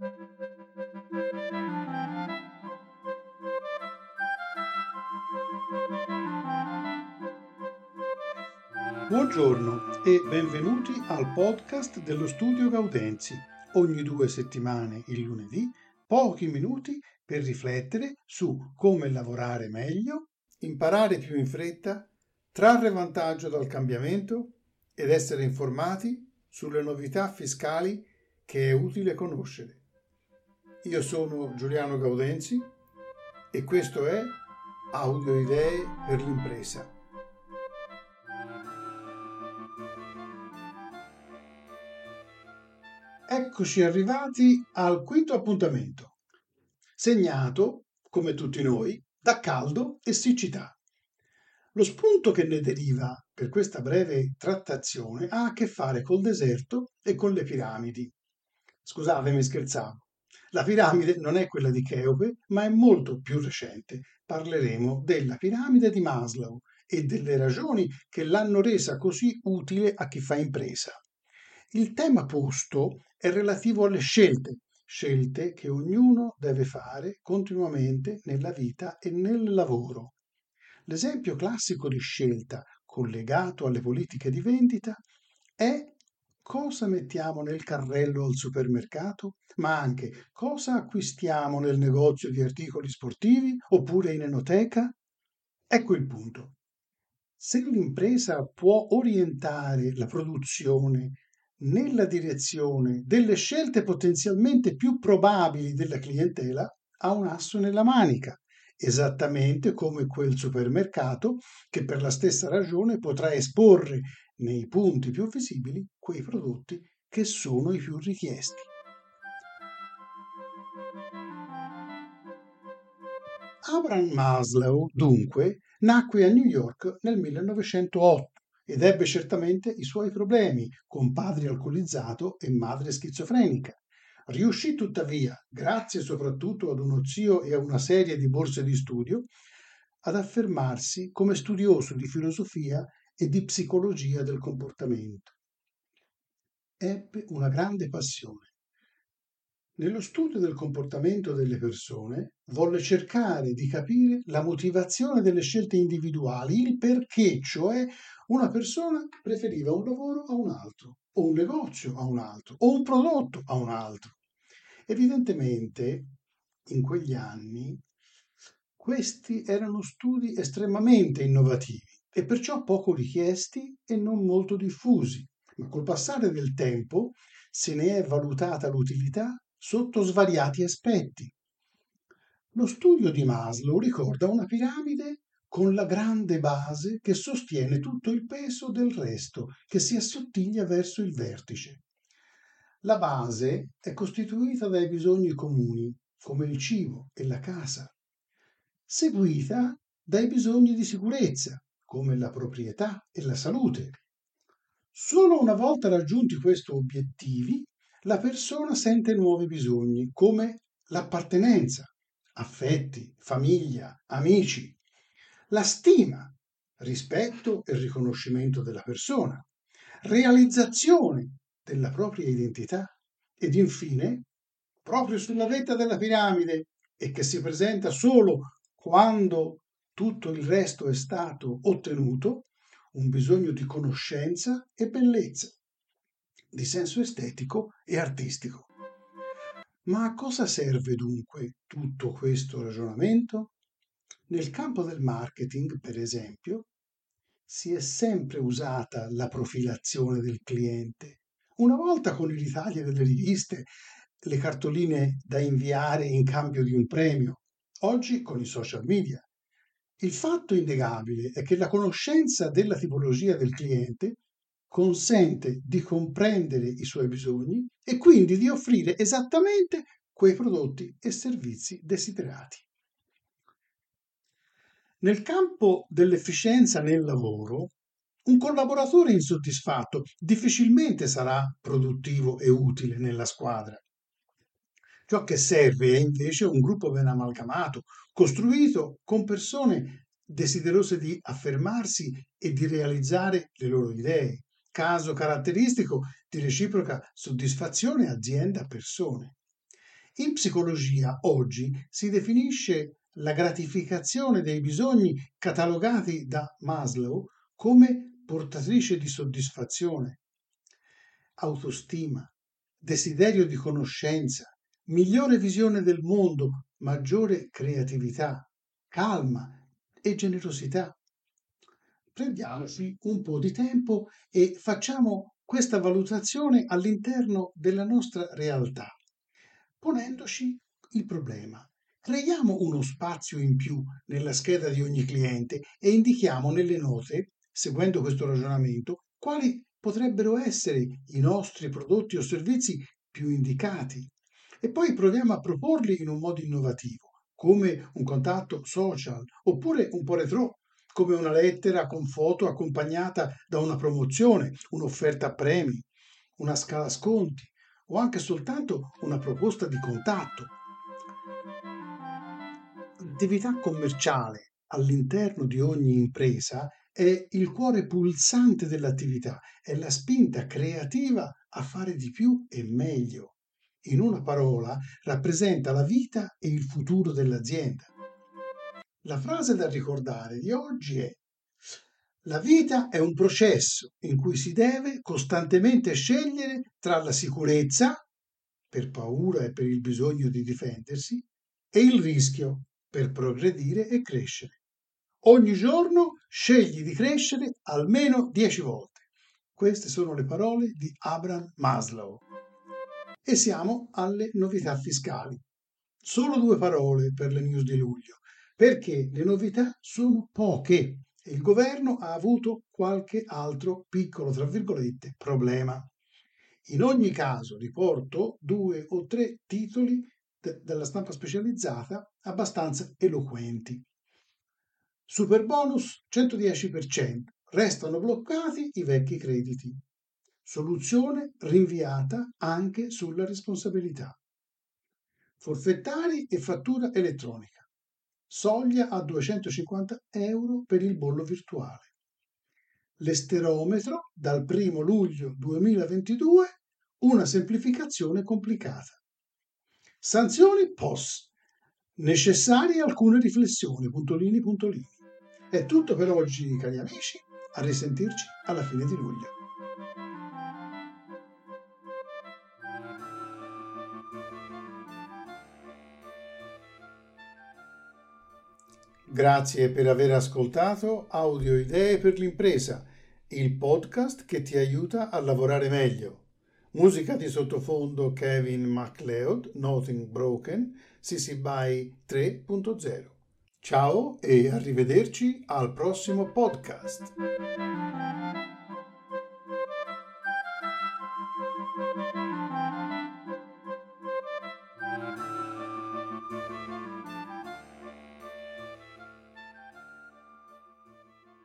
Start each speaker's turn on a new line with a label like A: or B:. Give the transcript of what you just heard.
A: Buongiorno e benvenuti al podcast dello Studio Gaudenzi. Ogni 2 settimane, il lunedì, pochi minuti per riflettere su come lavorare meglio, imparare più in fretta, trarre vantaggio dal cambiamento ed essere informati sulle novità fiscali che è utile conoscere. Io sono Giuliano Gaudenzi e questo è Audio Idee per l'impresa. Eccoci arrivati al quinto appuntamento, segnato, come tutti noi, da caldo e siccità. Lo spunto che ne deriva per questa breve trattazione ha a che fare col deserto e con le piramidi. Scusatemi, scherzavo. La piramide non è quella di Cheope, ma è molto più recente. Parleremo della piramide di Maslow e delle ragioni che l'hanno resa così utile a chi fa impresa. Il tema posto è relativo alle scelte che ognuno deve fare continuamente nella vita e nel lavoro. L'esempio classico di scelta collegato alle politiche di vendita è cosa mettiamo nel carrello al supermercato, ma anche cosa acquistiamo nel negozio di articoli sportivi oppure in enoteca. Ecco il punto. Se l'impresa può orientare la produzione nella direzione delle scelte potenzialmente più probabili della clientela, ha un asso nella manica, esattamente come quel supermercato che per la stessa ragione potrà esporre nei punti più visibili quei prodotti che sono i più richiesti. Abraham Maslow, dunque, nacque a New York nel 1908 ed ebbe certamente i suoi problemi, con padre alcolizzato e madre schizofrenica. Riuscì tuttavia, grazie soprattutto ad uno zio e a una serie di borse di studio, ad affermarsi come studioso di filosofia e di psicologia del comportamento. Ebbe una grande passione. Nello studio del comportamento delle persone volle cercare di capire la motivazione delle scelte individuali, il perché, cioè una persona preferiva un lavoro a un altro, o un negozio a un altro, o un prodotto a un altro. Evidentemente, in quegli anni, questi erano studi estremamente innovativi e perciò poco richiesti e non molto diffusi, ma col passare del tempo se ne è valutata l'utilità sotto svariati aspetti. Lo studio di Maslow ricorda una piramide con la grande base che sostiene tutto il peso del resto, che si assottiglia verso il vertice. La base è costituita dai bisogni comuni, come il cibo e la casa, seguita dai bisogni di sicurezza, come la proprietà e la salute. Solo una volta raggiunti questi obiettivi, la persona sente nuovi bisogni, come l'appartenenza, affetti, famiglia, amici, la stima, rispetto e riconoscimento della persona, realizzazione della propria identità ed infine, proprio sulla vetta della piramide e che si presenta solo quando tutto il resto è stato ottenuto, un bisogno di conoscenza e bellezza, di senso estetico e artistico. Ma a cosa serve dunque tutto questo ragionamento? Nel campo del marketing, per esempio, si è sempre usata la profilazione del cliente. Una volta con l'Italia delle riviste, le cartoline da inviare in cambio di un premio, oggi con i social media. Il fatto innegabile è che la conoscenza della tipologia del cliente consente di comprendere i suoi bisogni e quindi di offrire esattamente quei prodotti e servizi desiderati. Nel campo dell'efficienza nel lavoro, un collaboratore insoddisfatto difficilmente sarà produttivo e utile nella squadra. Ciò che serve è invece un gruppo ben amalgamato, costruito con persone desiderose di affermarsi e di realizzare le loro idee, caso caratteristico di reciproca soddisfazione azienda-persone. In psicologia oggi si definisce la gratificazione dei bisogni catalogati da Maslow come portatrice di soddisfazione, autostima, desiderio di conoscenza, migliore visione del mondo, maggiore creatività, calma e generosità. Prendiamoci un po' di tempo e facciamo questa valutazione all'interno della nostra realtà, ponendoci il problema. Creiamo uno spazio in più nella scheda di ogni cliente e indichiamo nelle note, seguendo questo ragionamento, quali potrebbero essere i nostri prodotti o servizi più indicati. E poi proviamo a proporli in un modo innovativo, come un contatto social oppure un po' retro, come una lettera con foto accompagnata da una promozione, un'offerta a premi, una scala sconti o anche soltanto una proposta di contatto. L'attività commerciale all'interno di ogni impresa è il cuore pulsante dell'attività, è la spinta creativa a fare di più e meglio. In una parola, rappresenta la vita e il futuro dell'azienda. La frase da ricordare di oggi è: la vita è un processo in cui si deve costantemente scegliere tra la sicurezza, per paura e per il bisogno di difendersi, e il rischio, per progredire e crescere. Ogni giorno scegli di crescere almeno 10 volte. Queste sono le parole di Abraham Maslow. E siamo alle novità fiscali. Solo 2 parole per le news di luglio, perché le novità sono poche e il governo ha avuto qualche altro piccolo, tra virgolette, problema. In ogni caso riporto 2 o 3 titoli della stampa specializzata abbastanza eloquenti. Superbonus 110%, restano bloccati i vecchi crediti. Soluzione rinviata anche sulla responsabilità. Forfettari e fattura elettronica. Soglia a 250 euro per il bollo virtuale. L'esterometro dal 1 luglio 2022, una semplificazione complicata. Sanzioni POS. Necessarie alcune riflessioni, puntolini, puntolini. È tutto per oggi, cari amici. A risentirci alla fine di luglio. Grazie per aver ascoltato Audio Idee per l'impresa, il podcast che ti aiuta a lavorare meglio. Musica di sottofondo Kevin MacLeod, Nothing Broken, CC BY 3.0. Ciao e arrivederci al prossimo podcast.